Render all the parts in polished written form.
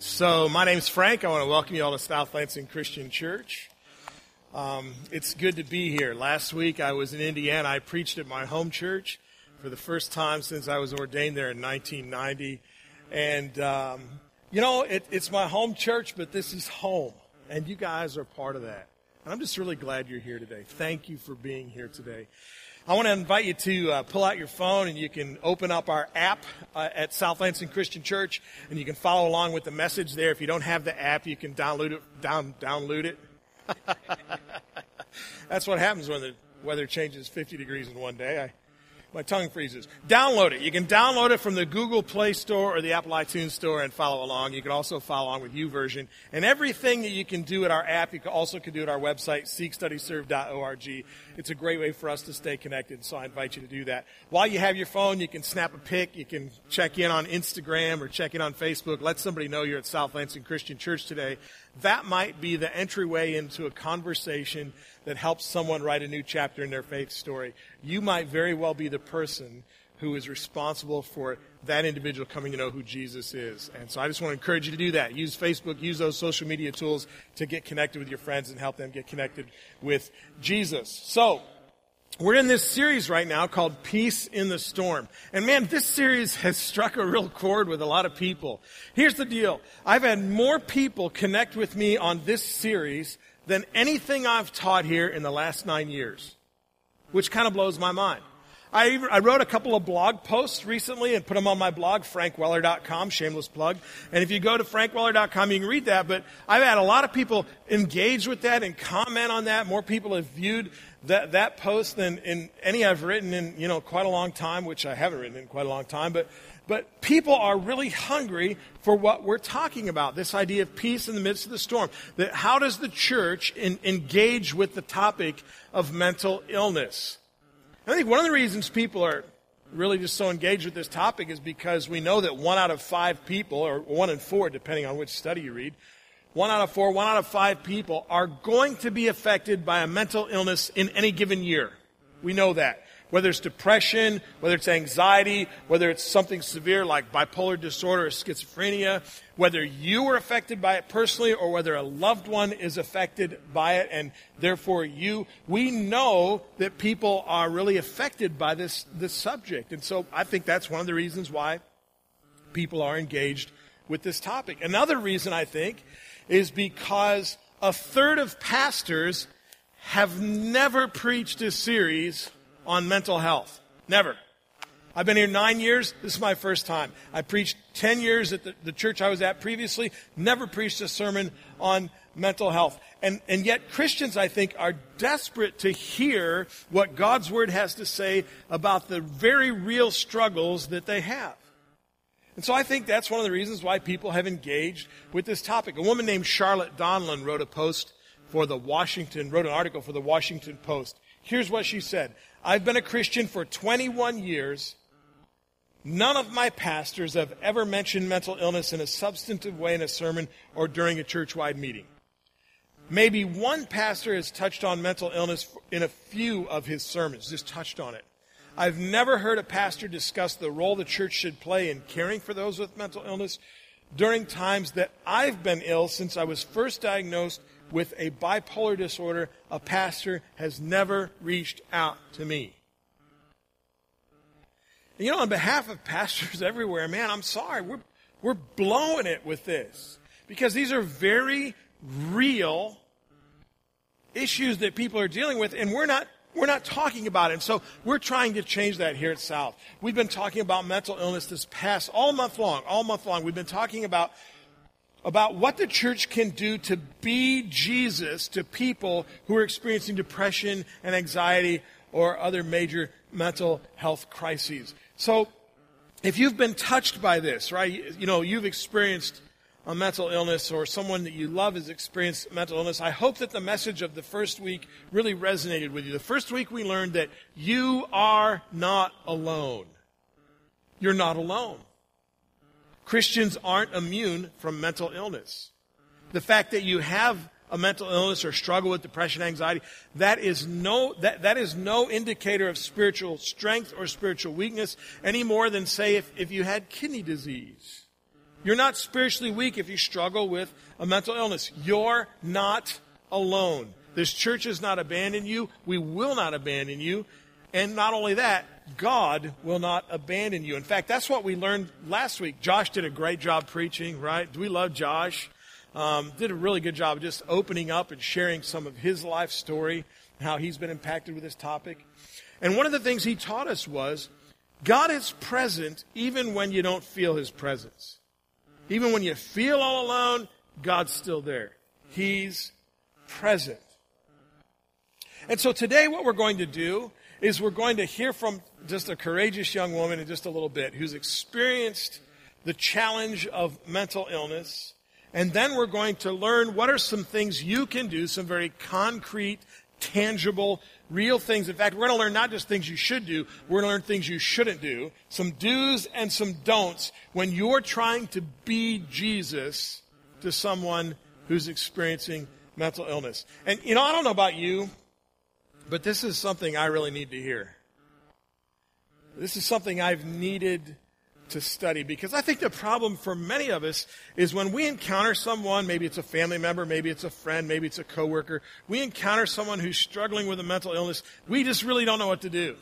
So my name's Frank. I want to welcome you all to South Lansing Christian Church. It's good to be here. Last week I was in Indiana. I preached at my home church for the first time since I was ordained there in 1990. And, it's my home church, but this is home. And you guys are part of that. And I'm just really glad you're here today. Thank you for being here today. I want to invite you to pull out your phone, and you can open up our app at South Lansing Christian Church, and you can follow along with the message there. If you don't have the app, you can download it. That's what happens when the weather changes 50 degrees in one day. My tongue freezes. Download it. You can download it from the Google Play Store or the Apple iTunes Store and follow along. You can also follow along with YouVersion. And everything that you can do at our app, you also can do at our website, seekstudyserve.org. It's a great way for us to stay connected, so I invite you to do that. While you have your phone, you can snap a pic. You can check in on Instagram or check in on Facebook. Let somebody know you're at South Lansing Christian Church today. That might be the entryway into a conversation that helps someone write a new chapter in their faith story. You might very well be the person who is responsible for that individual coming to know who Jesus is. And so I just want to encourage you to do that. Use Facebook, use those social media tools to get connected with your friends and help them get connected with Jesus. So, we're in this series right now called Peace in the Storm. And man, this series has struck a real chord with a lot of people. Here's the deal. I've had more people connect with me on this series than anything I've taught here in the last 9 years, which kind of blows my mind. I wrote a couple of blog posts recently and put them on my blog, frankweller.com, shameless plug. And if you go to frankweller.com, you can read that. But I've had a lot of people engage with that and comment on that. More people have viewed that post than in any I've written in, quite a long time, which I haven't written in quite a long time. But people are really hungry for what we're talking about, this idea of peace in the midst of the storm. That how does the church engage with the topic of mental illness? I think one of the reasons people are really just so engaged with this topic is because we know that 1 out of 5 people, or 1 in 4, depending on which study you read, 1 out of 4, 1 out of 5 people are going to be affected by a mental illness in any given year. We know that. Whether it's depression, whether it's anxiety, whether it's something severe like bipolar disorder or schizophrenia, whether you were affected by it personally or whether a loved one is affected by it and therefore we know that people are really affected by this subject. And so I think that's one of the reasons why people are engaged with this topic. Another reason, I think, is because a third of pastors have never preached a series on mental health. Never. I've been here 9 years. This is my first time. I preached 10 years at the church I was at previously. Never preached a sermon on mental health. And yet Christians, I think, are desperate to hear what God's Word has to say about the very real struggles that they have. And so I think that's one of the reasons why people have engaged with this topic. A woman named Charlotte Donlon wrote an article for the Washington Post. Here's what she said. I've been a Christian for 21 years. None of my pastors have ever mentioned mental illness in a substantive way in a sermon or during a church-wide meeting. Maybe one pastor has touched on mental illness in a few of his sermons, just touched on it. I've never heard a pastor discuss the role the church should play in caring for those with mental illness during times that I've been ill since I was first diagnosed with a bipolar disorder. A pastor has never reached out to me. And on behalf of pastors everywhere, man, I'm sorry. We're blowing it with this. Because these are very real issues that people are dealing with, and we're not talking about it. And so we're trying to change that here at South. We've been talking about mental illness this past all month long. We've been talking about what the church can do to be Jesus to people who are experiencing depression and anxiety or other major mental health crises. So if you've been touched by this, right, you've experienced a mental illness or someone that you love has experienced mental illness, I hope that the message of the first week really resonated with you. The first week we learned that you are not alone. You're not alone. Christians aren't immune from mental illness. The fact that you have a mental illness or struggle with depression, anxiety, that is no indicator of spiritual strength or spiritual weakness any more than, say, if you had kidney disease You're not spiritually weak if you struggle with a mental illness. You're not alone. This church has not abandoned you. We will not abandon you. And not only that, God will not abandon you. In fact, that's what we learned last week. Josh did a great job preaching, right? Do we love Josh? Did a really good job of just opening up and sharing some of his life story, how he's been impacted with this topic. And one of the things he taught us was, God is present even when you don't feel his presence. Even when you feel all alone, God's still there. He's present. And so today what we're going to do is we're going to hear from just a courageous young woman in just a little bit who's experienced the challenge of mental illness. And then we're going to learn what are some things you can do, some very concrete, tangible, real things. In fact, we're going to learn not just things you should do, we're going to learn things you shouldn't do, some do's and some don'ts when you're trying to be Jesus to someone who's experiencing mental illness. And, I don't know about you, but this is something I really need to hear. This is something I've needed to study, because I think the problem for many of us is when we encounter someone, maybe it's a family member, maybe it's a friend, maybe it's a coworker, we encounter someone who's struggling with a mental illness, we just really don't know what to do.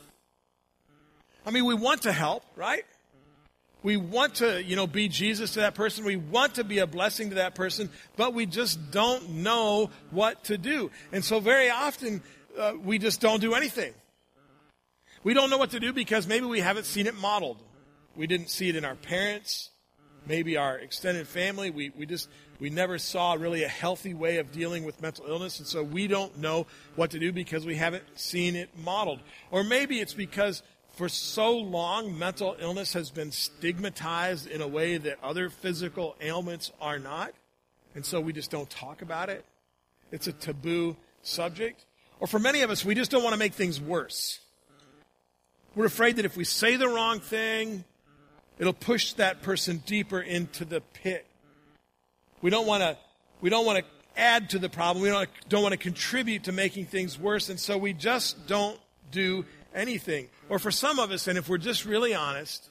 I mean, we want to help, right? We want to, be Jesus to that person. We want to be a blessing to that person, but we just don't know what to do. And so very often, we just don't do anything. We don't know what to do because maybe we haven't seen it modeled. We didn't see it in our parents, maybe our extended family. We never saw really a healthy way of dealing with mental illness, and so we don't know what to do because we haven't seen it modeled. Or maybe it's because for so long mental illness has been stigmatized in a way that other physical ailments are not, and so we just don't talk about it. It's a taboo subject. Or for many of us, we just don't want to make things worse. We're afraid that if we say the wrong thing, it'll push that person deeper into the pit. We don't want to add to the problem. We don't want to contribute to making things worse, and so we just don't do anything. Or for some of us, and if we're just really honest,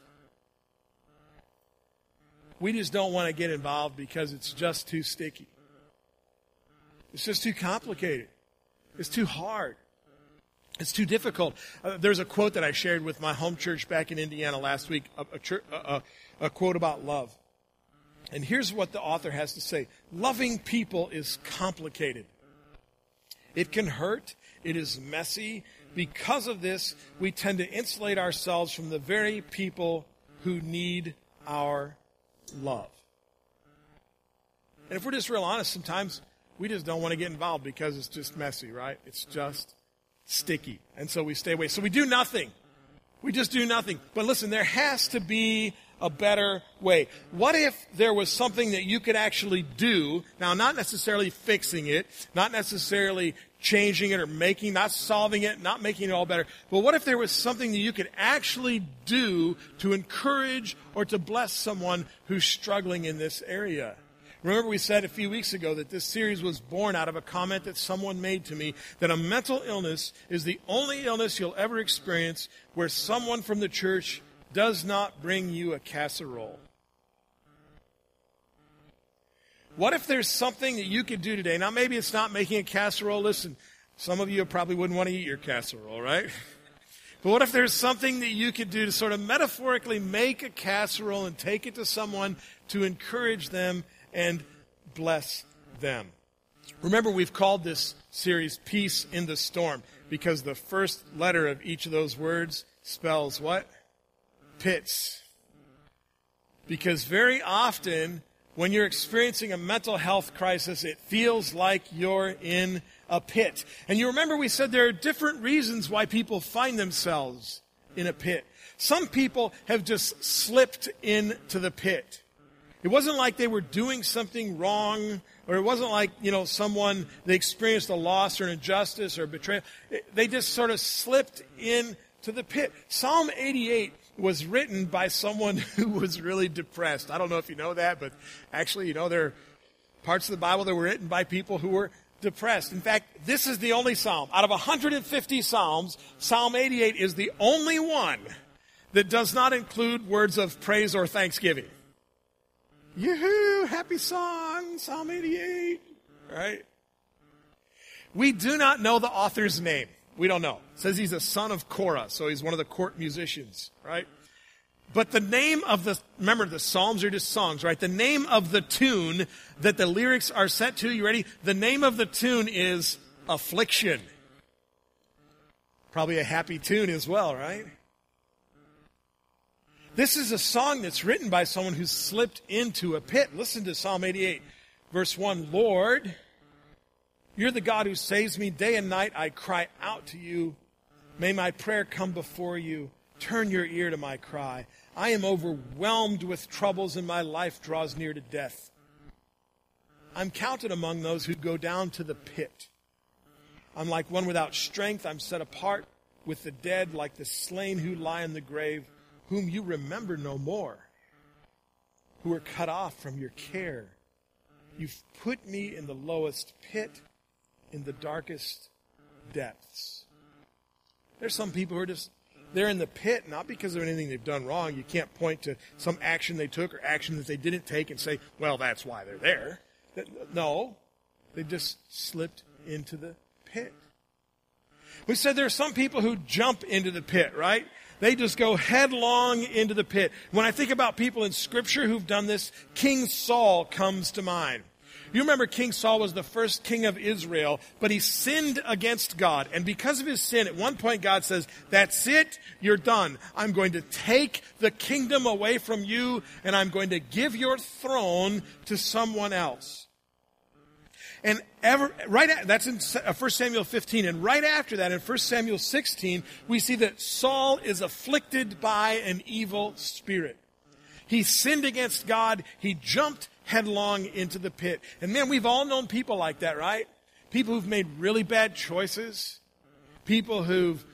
we just don't want to get involved because it's just too sticky. It's just too complicated. It's too hard. It's too difficult. There's a quote that I shared with my home church back in Indiana last week, a quote about love. And here's what the author has to say. Loving people is complicated. It can hurt. It is messy. Because of this, we tend to insulate ourselves from the very people who need our love. And if we're just real honest, sometimes we just don't want to get involved because it's just messy, right? It's just sticky. And so we stay away. So we do nothing. We just do nothing. But listen, there has to be a better way. What if there was something that you could actually do, now not necessarily fixing it, not necessarily changing it or not solving it, not making it all better, but what if there was something that you could actually do to encourage or to bless someone who's struggling in this area? Remember we said a few weeks ago that this series was born out of a comment that someone made to me, that a mental illness is the only illness you'll ever experience where someone from the church does not bring you a casserole. What if there's something that you could do today? Now maybe it's not making a casserole. Listen, some of you probably wouldn't want to eat your casserole, right? But what if there's something that you could do to sort of metaphorically make a casserole and take it to someone to encourage them and bless them? Remember, we've called this series Peace in the Storm because the first letter of each of those words spells what? Pits. Because very often, when you're experiencing a mental health crisis, it feels like you're in a pit. And you remember we said there are different reasons why people find themselves in a pit. Some people have just slipped into the pit. It wasn't like they were doing something wrong, or it wasn't like, someone, they experienced a loss or an injustice or betrayal. They just sort of slipped into the pit. Psalm 88 was written by someone who was really depressed. I don't know if you know that, but actually, there are parts of the Bible that were written by people who were depressed. In fact, this is the only psalm. Out of 150 psalms, Psalm 88 is the only one that does not include words of praise or thanksgiving. Yoo-hoo, happy song, Psalm 88, right? We do not know the author's name. We don't know. It says he's a son of Korah, so he's one of the court musicians, right? But the name of remember the Psalms are just songs, right? The name of the tune that the lyrics are set to, you ready? The name of the tune is Affliction. Probably a happy tune as well, right? This is a song that's written by someone who slipped into a pit. Listen to Psalm 88, verse 1. Lord, you're the God who saves me. Day and night I cry out to you. May my prayer come before you. Turn your ear to my cry. I am overwhelmed with troubles and my life draws near to death. I'm counted among those who go down to the pit. I'm like one without strength. I'm set apart with the dead, like the slain who lie in the grave, whom you remember no more, who are cut off from your care. You've put me in the lowest pit, in the darkest depths. There's some people who are they're in the pit, not because of anything they've done wrong. You can't point to some action they took or action that they didn't take and say, well, that's why they're there. No, they just slipped into the pit. We said there are some people who jump into the pit, right? They just go headlong into the pit. When I think about people in Scripture who've done this, King Saul comes to mind. You remember King Saul was the first king of Israel, but he sinned against God. And because of his sin, at one point God says, that's it, you're done. I'm going to take the kingdom away from you, and I'm going to give your throne to someone else. And that's in 1 Samuel 15. And right after that, in 1 Samuel 16, we see that Saul is afflicted by an evil spirit. He sinned against God. He jumped headlong into the pit. And man, we've all known people like that, right? People who've made really bad choices. People who've,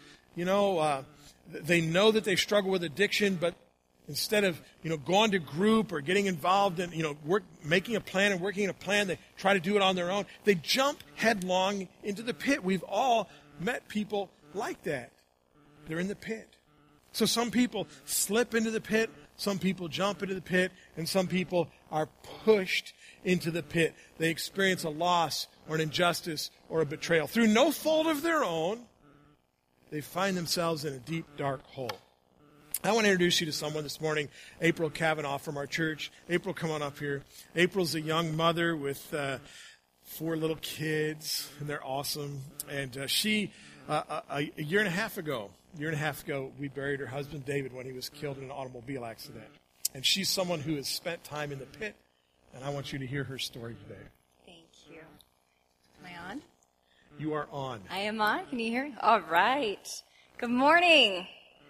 they know that they struggle with addiction, but instead of, going to group or getting involved in, making a plan and working in a plan, they try to do it on their own. They jump headlong into the pit. We've all met people like that. They're in the pit. So some people slip into the pit, some people jump into the pit, and some people are pushed into the pit. They experience a loss or an injustice or a betrayal. Through no fault of their own, they find themselves in a deep, dark hole. I want to introduce you to someone this morning, April Kavanaugh from our church. April, come on up here. April's a young mother with 4 little kids, and they're awesome. And she, a year and a half ago, we buried her husband, David, when he was killed in an automobile accident. And she's someone who has spent time in the pit, and I want you to hear her story today. Thank you. Am I on? You are on. I am on. Can you hear me? All right. Good morning.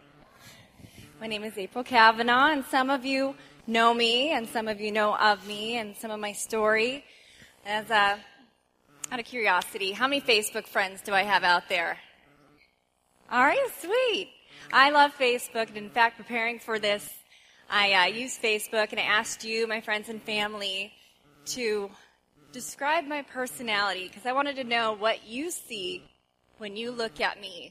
My name is April Kavanaugh, and some of you know me, and some of you know of me, and some of my story. As out of curiosity, how many Facebook friends do I have out there? All right, sweet. I love Facebook, and in fact, preparing for this, I used Facebook, and I asked you, my friends and family, to describe my personality, because I wanted to know what you see when you look at me.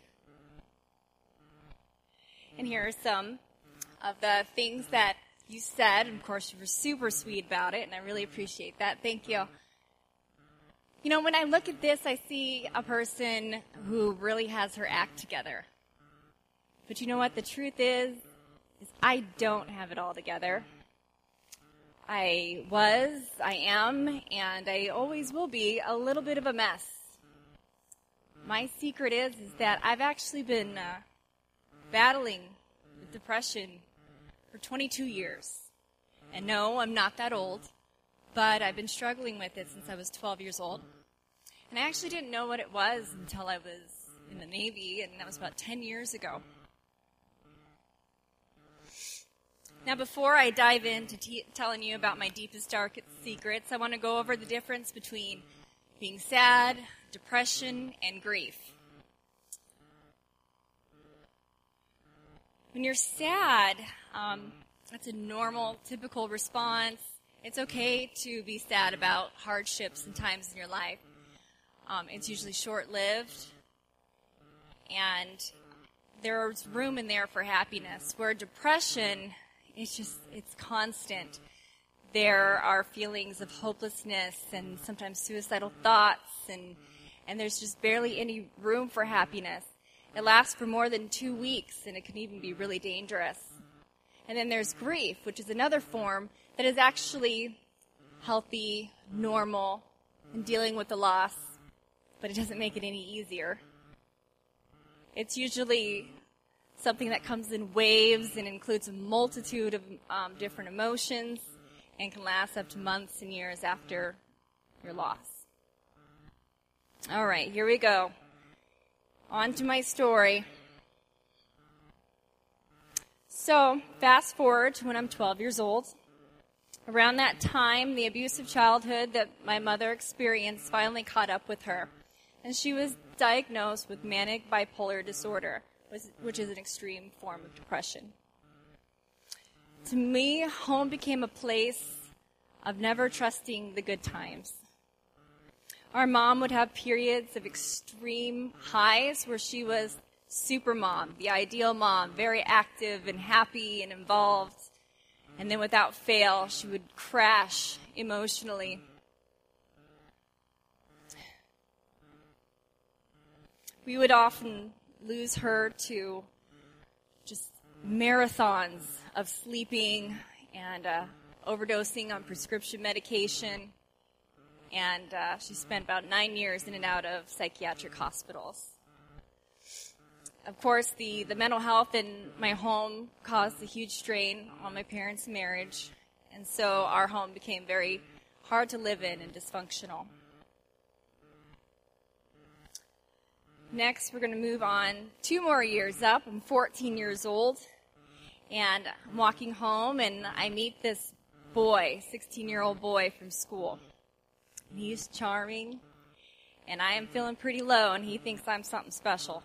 And here are some of the things that you said. And of course, you were super sweet about it, and I really appreciate that. Thank you. When I look at this, I see a person who really has her act together. But you know what? The truth is I don't have it all together. I am, and I always will be a little bit of a mess. My secret is that I've actually been battling with depression for 22 years. And no, I'm not that old, but I've been struggling with it since I was 12 years old. And I actually didn't know what it was until I was in the Navy, and that was about 10 years ago. Now, before I dive into telling you about my deepest, darkest secrets, I want to go over the difference between being sad, depression, and grief. When you're sad, that's a normal, typical response. It's okay to be sad about hardships and times in your life. It's usually short-lived, and there's room in there for happiness. Where depression, it's constant. there are feelings of hopelessness and sometimes suicidal thoughts, and there's just barely any room for happiness. It lasts for more than 2 weeks, and it can even be really dangerous. And then there's grief, which is another form that is actually healthy, normal, and dealing with the loss, but it doesn't make it any easier. It's usually something that comes in waves and includes a multitude of different emotions and can last up to months and years after your loss. All right, here we go. On to my story. So, fast forward to when I'm 12 years old. Around that time, the abusive childhood that my mother experienced finally caught up with her, and she was diagnosed with manic bipolar disorder, which is an extreme form of depression. To me, home became a place of never trusting the good times. Our mom would have periods of extreme highs where she was super mom, the ideal mom, very active and happy and involved. And then without fail, she would crash emotionally. We would often lose her to just marathons of sleeping and overdosing on prescription medication. And she spent about 9 years in and out of psychiatric hospitals. Of course, the mental health in my home caused a huge strain on my parents' marriage, and so our home became very hard to live in and dysfunctional. Next, we're going to move on 2 more years up. I'm 14 years old, and I'm walking home, and I meet this boy, 16-year-old boy from school. He's charming, and I am feeling pretty low, and he thinks I'm something special.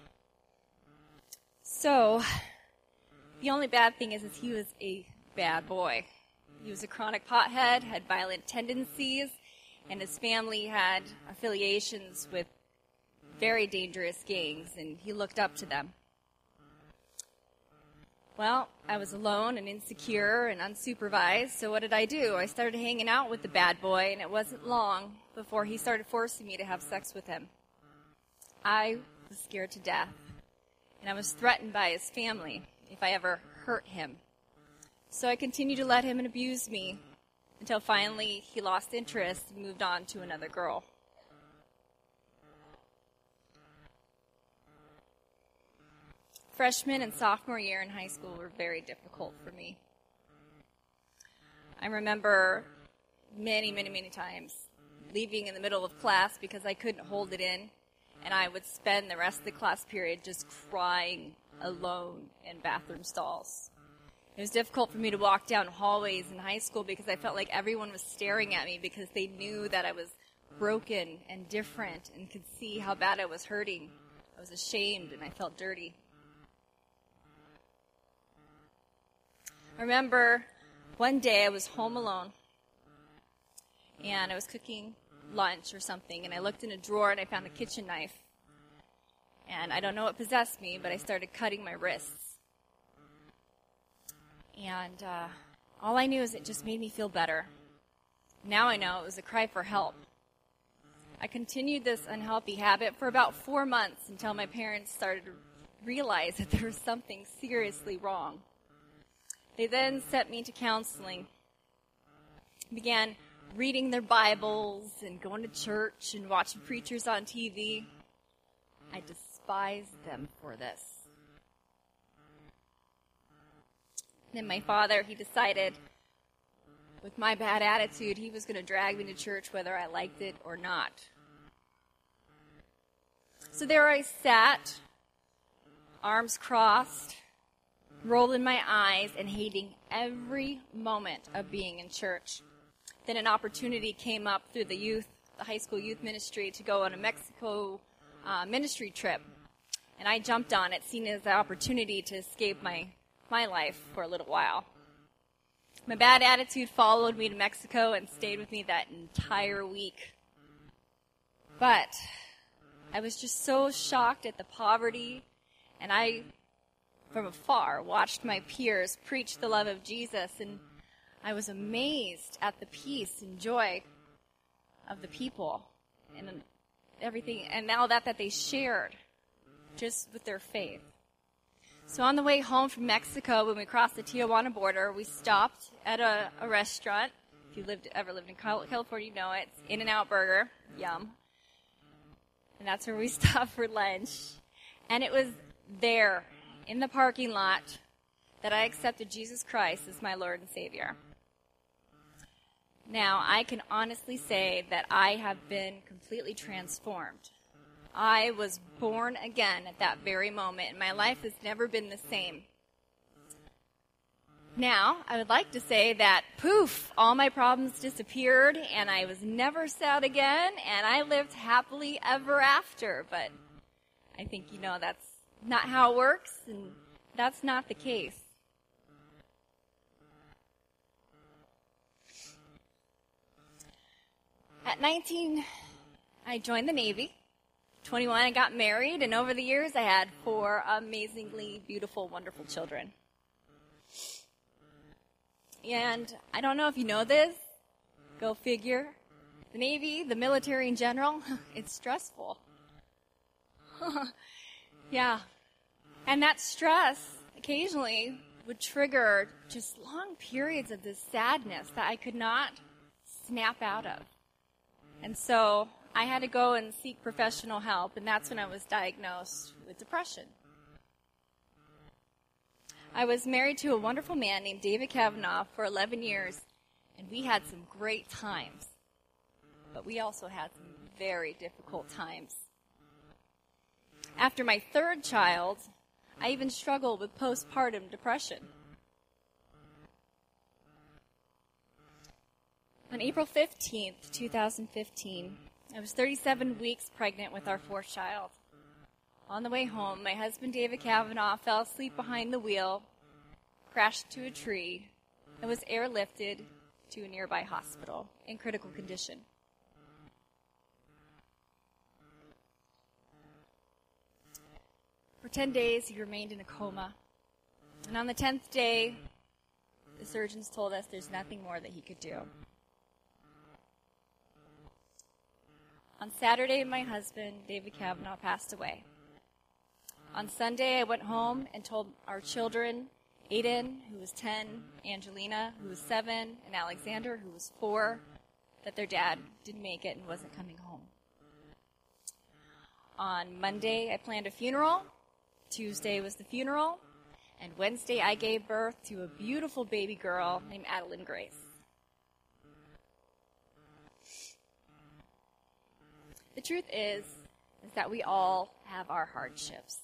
So, the only bad thing is he was a bad boy. He was a chronic pothead, had violent tendencies, and his family had affiliations with very dangerous gangs, and he looked up to them. Well, I was alone and insecure and unsupervised, so what did I do? I started hanging out with the bad boy, and it wasn't long before he started forcing me to have sex with him. I was scared to death, and I was threatened by his family if I ever hurt him. So I continued to let him abuse me until finally he lost interest and moved on to another girl. Freshman and sophomore year in high school were very difficult for me. I remember many times leaving in the middle of class because I couldn't hold it in, and I would spend the rest of the class period just crying alone in bathroom stalls. It was difficult for me to walk down hallways in high school because I felt like everyone was staring at me because they knew that I was broken and different and could see how bad I was hurting. I was ashamed and I felt dirty. I remember one day I was home alone, and I was cooking lunch or something, and I looked in a drawer and I found a kitchen knife. And I don't know what possessed me, but I started cutting my wrists. And all I knew is it just made me feel better. Now I know it was a cry for help. I continued this unhealthy habit for about 4 months until my parents started to realize that there was something seriously wrong. They then sent me to counseling, began reading their Bibles and going to church and watching preachers on TV. I despised them for this. Then my father, he decided, with my bad attitude, he was going to drag me to church whether I liked it or not. So there I sat, arms crossed, rolling my eyes and hating every moment of being in church. Then an opportunity came up through the high school youth ministry to go on a Mexico ministry trip. And I jumped on it, seeing it as an opportunity to escape my life for a little while. My bad attitude followed me to Mexico and stayed with me that entire week. But I was just so shocked at the poverty, and I, from afar, watched my peers preach the love of Jesus, and I was amazed at the peace and joy of the people and everything, and all that they shared just with their faith. So on the way home from Mexico, when we crossed the Tijuana border, we stopped at a restaurant. If you ever lived in California, you know it. It's In-N-Out Burger. Yum. And that's where we stopped for lunch. And it was there, in the parking lot, that I accepted Jesus Christ as my Lord and Savior. Now, I can honestly say that I have been completely transformed. I was born again at that very moment, and my life has never been the same. Now, I would like to say that, poof, all my problems disappeared, and I was never sad again, and I lived happily ever after. But I think, that's not how it works, and that's not the case. At 19, I joined the Navy. 21, I got married, and over the years, I had 4 amazingly beautiful, wonderful children. And I don't know if you know this. Go figure. The Navy, the military in general, it's stressful. Yeah. And that stress occasionally would trigger just long periods of this sadness that I could not snap out of. And so I had to go and seek professional help, and that's when I was diagnosed with depression. I was married to a wonderful man named David Kavanaugh for 11 years, and we had some great times. But we also had some very difficult times. After my 3rd child, I even struggled with postpartum depression. On April 15th, 2015, I was 37 weeks pregnant with our 4th child. On the way home, my husband, David Kavanaugh, fell asleep behind the wheel, crashed into a tree, and was airlifted to a nearby hospital in critical condition. For 10 days, he remained in a coma. And on the 10th day, the surgeons told us there's nothing more that he could do. On Saturday, my husband, David Kavanaugh, passed away. On Sunday, I went home and told our children, Aiden, who was 10, Angelina, who was 7, and Alexander, who was 4, that their dad didn't make it and wasn't coming home. On Monday, I planned a funeral. Tuesday was the funeral. And Wednesday, I gave birth to a beautiful baby girl named Adeline Grace. The truth is that we all have our hardships.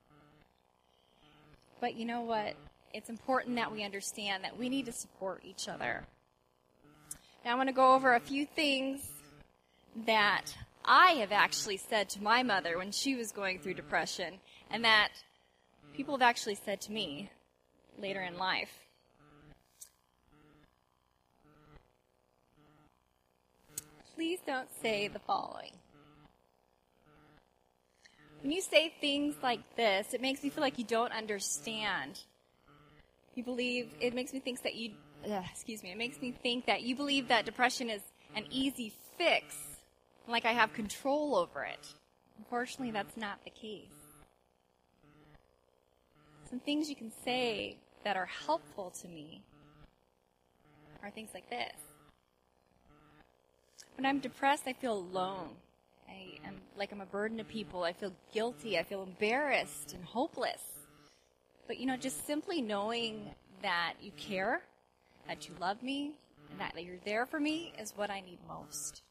But you know what? It's important that we understand that we need to support each other. Now I want to go over a few things that I have actually said to my mother when she was going through depression, and that people have actually said to me later in life. Please don't say the following. When you say things like this, it makes me feel like you don't understand. It makes me think that it makes me think that you believe that depression is an easy fix, like I have control over it. Unfortunately, that's not the case. Some things you can say that are helpful to me are things like this. When I'm depressed, I feel alone. I'm a burden to people. I feel guilty. I feel embarrassed and hopeless. But, just simply knowing that you care, that you love me, and that you're there for me is what I need most.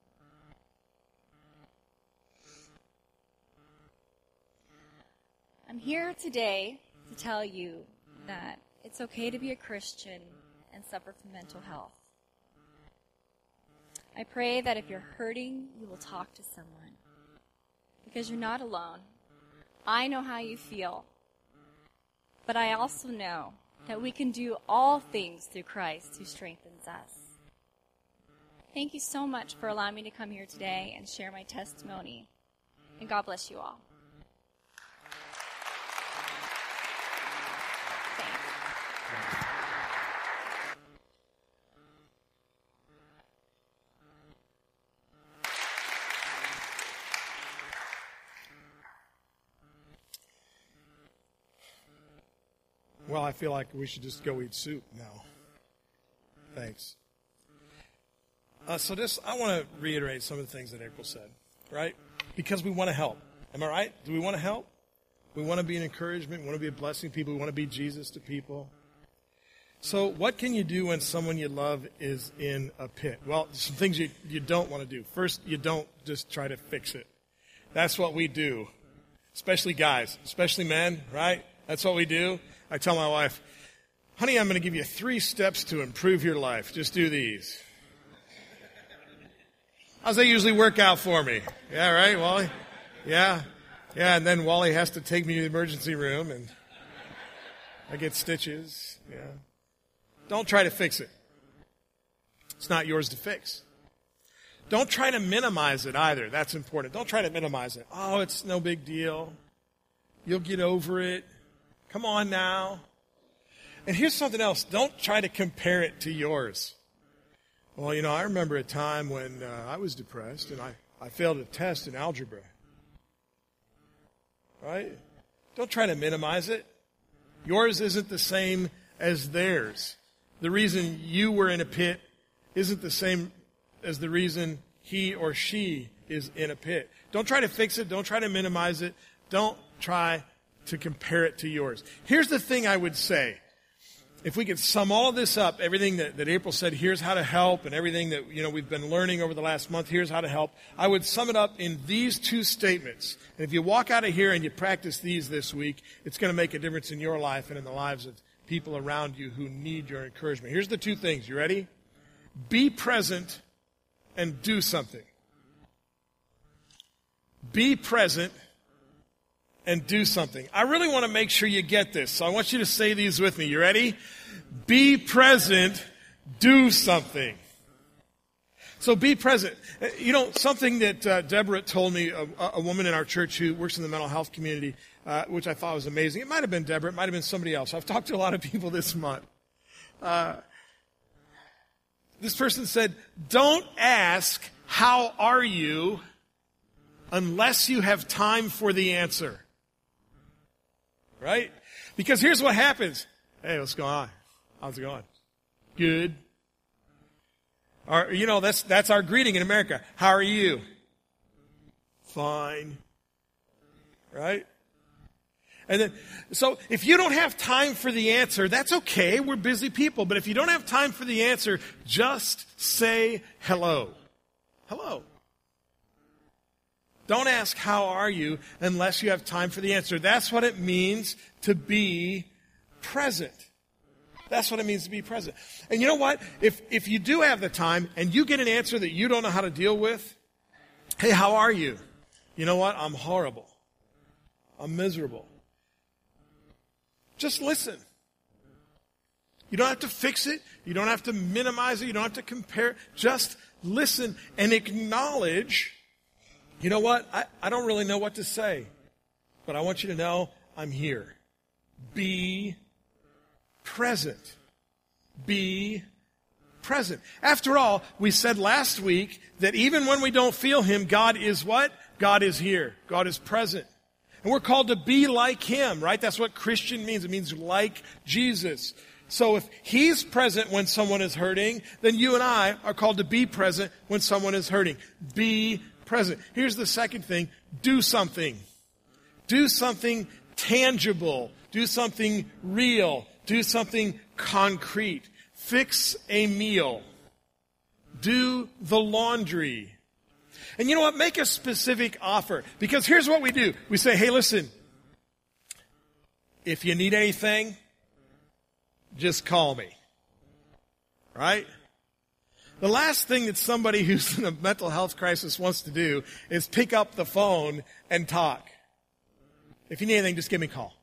I'm here today to tell you that it's okay to be a Christian and suffer from mental health. I pray that if you're hurting, you will talk to someone. Because you're not alone. I know how you feel. But I also know that we can do all things through Christ who strengthens us. Thank you so much for allowing me to come here today and share my testimony. And God bless you all. Well, I feel like we should just go eat soup now. Thanks. I want to reiterate some of the things that April said, right? Because we want to help. Am I right? Do we want to help? We want to be an encouragement. We want to be a blessing to people. We want to be Jesus to people. So what can you do when someone you love is in a pit? Well, some things you don't want to do. First, you don't just try to fix it. That's what we do, especially guys, especially men, right? That's what we do. I tell my wife, honey, I'm going to give you 3 steps to improve your life. Just do these. How's that usually work out for me? Yeah, right, Wally? Yeah. Yeah, and then Wally has to take me to the emergency room, and I get stitches. Yeah. Don't try to fix it. It's not yours to fix. Don't try to minimize it either. That's important. Don't try to minimize it. Oh, it's no big deal. You'll get over it. Come on now. And here's something else. Don't try to compare it to yours. Well, I remember a time when I was depressed and I failed a test in algebra. Right? Don't try to minimize it. Yours isn't the same as theirs. The reason you were in a pit isn't the same as the reason he or she is in a pit. Don't try to fix it. Don't try to minimize it. Don't try to compare it to yours. Here's the thing I would say. If we could sum all of this up, everything that April said, here's how to help, and everything that we've been learning over the last month, here's how to help, I would sum it up in these 2 statements. And if you walk out of here and you practice these this week, it's going to make a difference in your life and in the lives of people around you who need your encouragement. Here's the 2 things. You ready? Be present and do something. Be present and do something. I really want to make sure you get this, so I want you to say these with me. You ready? Be present, do something. So be present. Something that Deborah told me, a woman in our church who works in the mental health community, which I thought was amazing. It might have been Deborah. It might have been somebody else. I've talked to a lot of people this month. This person said, don't ask, how are you, unless you have time for the answer. Right? Because here's what happens. Hey, what's going on? How's it going? Good. That's our greeting in America. How are you? Fine. Right? And then, so if you don't have time for the answer, that's okay. We're busy people. But if you don't have time for the answer, just say hello. Hello. Don't ask, how are you, unless you have time for the answer. That's what it means to be present. That's what it means to be present. And you know what? If you do have the time and you get an answer that you don't know how to deal with, hey, how are you? You know what? I'm horrible. I'm miserable. Just listen. You don't have to fix it. You don't have to minimize it. You don't have to compare it. Just listen and acknowledge, you know what? I don't really know what to say, but I want you to know I'm here. Be present. Be present. After all, we said last week that even when we don't feel Him, God is what? God is here. God is present. And we're called to be like Him, right? That's what Christian means. It means like Jesus. So if He's present when someone is hurting, then you and I are called to be present when someone is hurting. Be present. Here's the second thing. Do something. Do something tangible. Do something real. Do something concrete. Fix a meal. Do the laundry. And you know what? Make a specific offer. Because here's what we do. We say, hey, listen, if you need anything, just call me. Right? The last thing that somebody who's in a mental health crisis wants to do is pick up the phone and talk. If you need anything, just give me a call.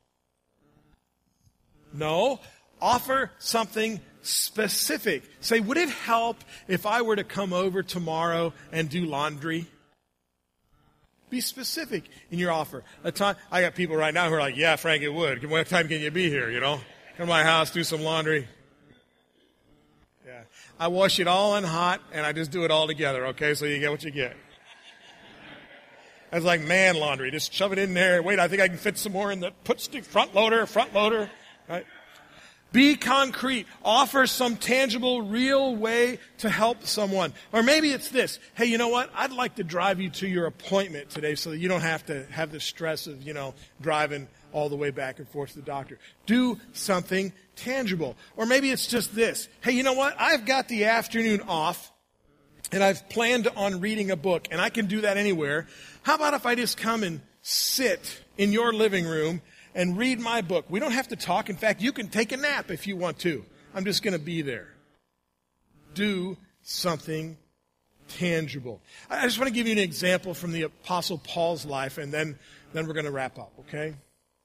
No. Offer something specific. Say, would it help if I were to come over tomorrow and do laundry? Be specific in your offer. I got people right now who are like, yeah, Frank, it would. What time can you be here, Come to my house, do some laundry. Yeah. I wash it all in hot, and I just do it all together, okay? So you get what you get. That's like man laundry. Just shove it in there. Wait, I think I can fit some more in the front loader. Right? Be concrete. Offer some tangible, real way to help someone. Or maybe it's this. Hey, you know what? I'd like to drive you to your appointment today so that you don't have to have the stress of, driving all the way back and forth to the doctor. Do something tangible. Or maybe it's just this. Hey, you know what? I've got the afternoon off and I've planned on reading a book and I can do that anywhere. How about if I just come and sit in your living room and read my book? We don't have to talk. In fact, you can take a nap if you want to. I'm just going to be there. Do something tangible. I just want to give you an example from the Apostle Paul's life, and then we're going to wrap up, okay?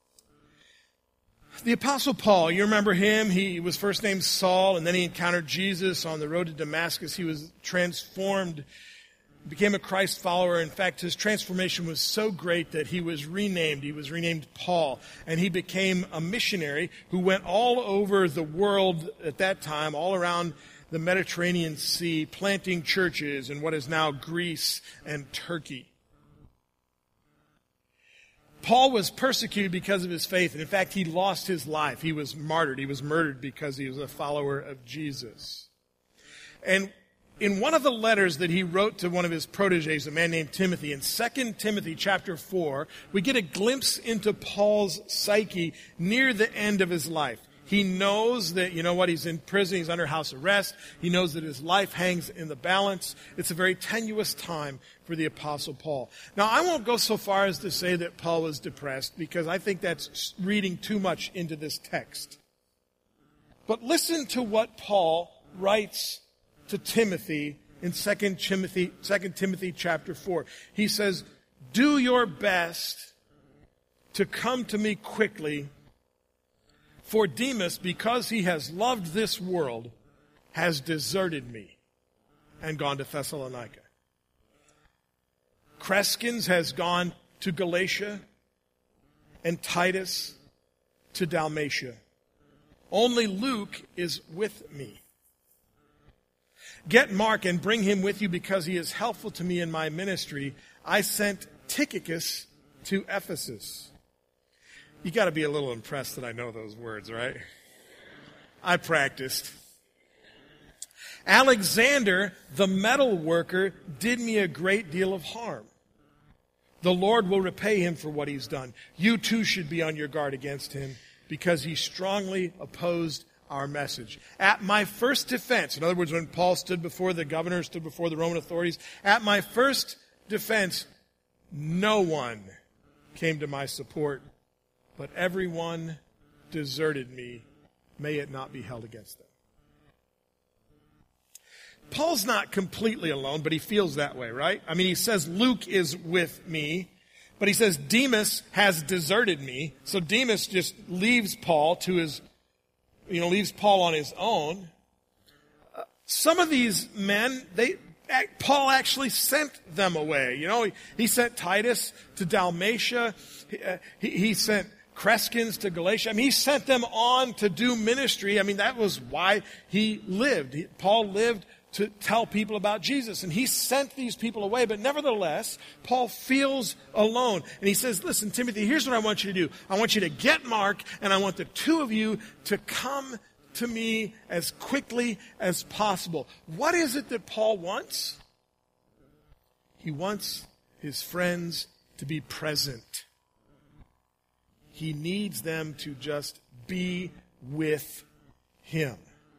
The Apostle Paul, you remember him? He was first named Saul, and then he encountered Jesus on the road to Damascus. He was transformed, became a Christ follower. In fact, his transformation was so great that he was renamed. He was renamed Paul, and he became a missionary who went all over the world at that time, all around the Mediterranean Sea, planting churches in what is now Greece and Turkey. Paul was persecuted because of his faith, and in fact, he lost his life. He was martyred. He was murdered because he was a follower of Jesus. And in one of the letters that he wrote to one of his proteges, a man named Timothy, in 2 Timothy chapter 4, we get a glimpse into Paul's psyche near the end of his life. He knows that, he's in prison, he's under house arrest. He knows that his life hangs in the balance. It's a very tenuous time for the Apostle Paul. Now, I won't go so far as to say that Paul was depressed, because I think that's reading too much into this text. But listen to what Paul writes to Timothy in 2 Timothy chapter 4. He says, "Do your best to come to me quickly, for Demas, because he has loved this world, has deserted me and gone to Thessalonica. Crescens has gone to Galatia, and Titus to Dalmatia. Only Luke is with me. Get Mark and bring him with you, because he is helpful to me in my ministry. I sent Tychicus to Ephesus." You got to be a little impressed that I know those words, right? I practiced. "Alexander, the metal worker, did me a great deal of harm. The Lord will repay him for what he's done. You too should be on your guard against him, because he strongly opposed our message. At my first defense," in other words, when Paul stood before the governor, stood before the Roman authorities, "at my first defense, no one came to my support, but everyone deserted me. May it not be held against them." Paul's not completely alone, but he feels that way, right? I mean, he says Luke is with me, but he says Demas has deserted me. So Demas just leaves Paul leaves Paul on his own. Some of these men, Paul actually sent them away. He sent Titus to Dalmatia. He sent Crescens to Galatia. I mean, he sent them on to do ministry. I mean, that was why he lived. Paul lived to tell people about Jesus. And he sent these people away. But nevertheless, Paul feels alone. And he says, "Listen, Timothy, here's what I want you to do. I want you to get Mark, and I want the two of you to come to me as quickly as possible." What is it that Paul wants? He wants his friends to be present. He needs them to just be with him.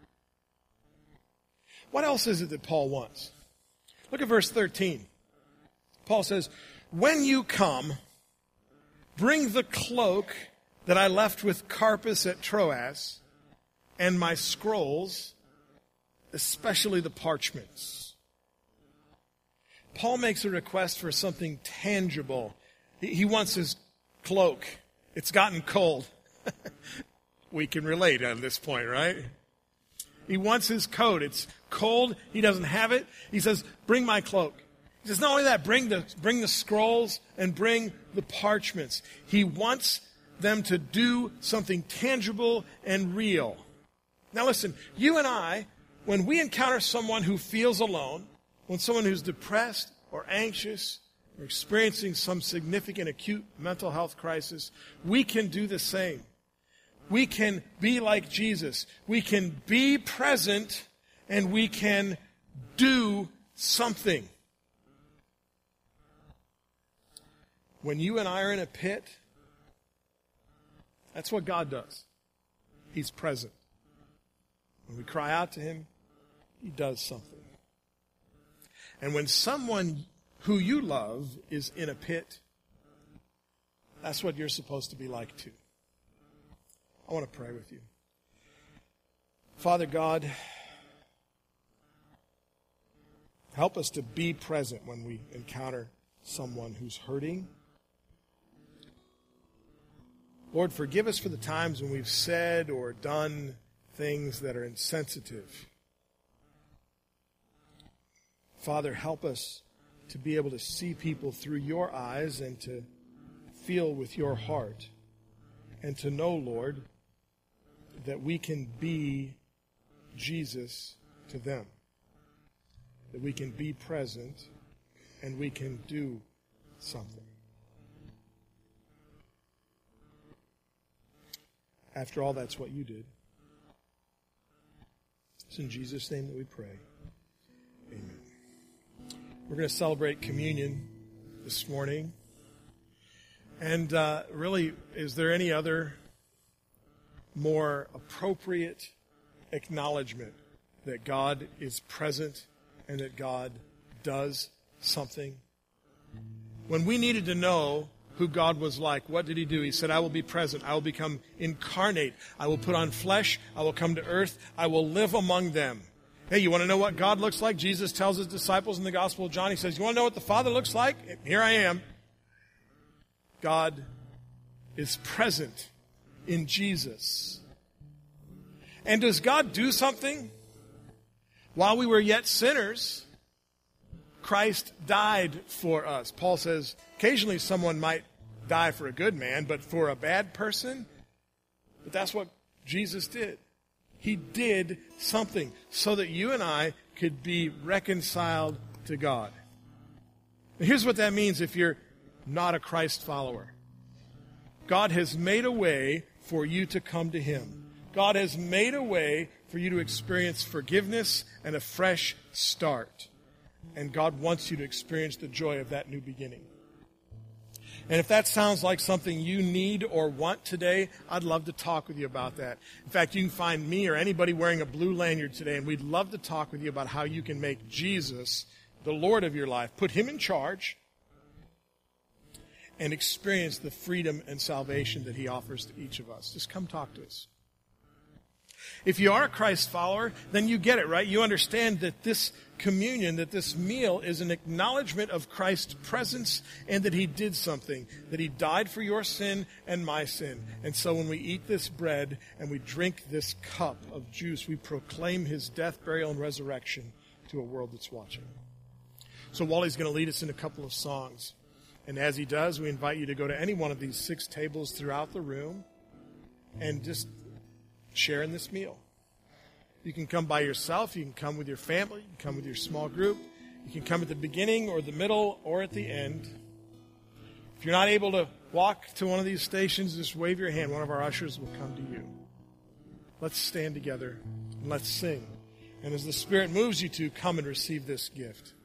What else is it that Paul wants? Look at verse 13. Paul says, "When you come, bring the cloak that I left with Carpus at Troas, and my scrolls, especially the parchments." Paul makes a request for something tangible. He wants his cloak. It's gotten cold. We can relate on this point, right? He wants his coat. It's cold. He doesn't have it. He says, "Bring my cloak." He says, not only that, bring the scrolls and bring the parchments. He wants them to do something tangible and real. Now listen, you and I, when we encounter someone who feels alone, when someone who's depressed or anxious or experiencing some significant acute mental health crisis, we can do the same. we can be like Jesus. We can be present and we can do something. When you and I are in a pit, that's what God does. He's present. When we cry out to him, he does something. And when someone who you love is in a pit, that's what you're supposed to be like too. I want to pray with you. Father God, help us to be present when we encounter someone who's hurting. Lord, forgive us for the times when we've said or done things that are insensitive. Father, help us to be able to see people through your eyes and to feel with your heart. And to know, Lord, that we can be Jesus to them. That we can be present and we can do something. After all, that's what you did. It's in Jesus' name that we pray. Amen. We're going to celebrate communion this morning. And really, is there any other more appropriate acknowledgement that God is present and that God does something? When we needed to know who God was like, what did he do? He said, I will be present. I will become incarnate. I will put on flesh. I will come to earth. I will live among them. Hey, you want to know what God looks like? Jesus tells his disciples in the Gospel of John, he says, you want to know what the Father looks like? Here I am. God is present in Jesus. And does God do something? While we were yet sinners, Christ died for us. Paul says, occasionally someone might die for a good man, but for a bad person? But that's what Jesus did. He did something so that you and I could be reconciled to God. And here's what that means if you're not a Christ follower. God has made a way for you to come to him. God has made a way for you to experience forgiveness and a fresh start. And God wants you to experience the joy of that new beginning. And if that sounds like something you need or want today, I'd love to talk with you about that. In fact, you can find me or anybody wearing a blue lanyard today, and we'd love to talk with you about how you can make Jesus the Lord of your life, put him in charge, and experience the freedom and salvation that he offers to each of us. Just come talk to us. If you are a Christ follower, then you get it, right? You understand that this communion, that this meal is an acknowledgement of Christ's presence and that he did something, that he died for your sin and my sin. And so when we eat this bread and we drink this cup of juice, we proclaim his death, burial, and resurrection to a world that's watching. So Wally's going to lead us in a couple of songs. And as he does, we invite you to go to any one of these 6 tables throughout the room and just share in this meal. You can come by yourself. You can come with your family. You can come with your small group. You can come at the beginning or the middle or at the end. If you're not able to walk to one of these stations, just wave your hand. One of our ushers will come to you. Let's stand together and let's sing. And as the Spirit moves you to, come and receive this gift.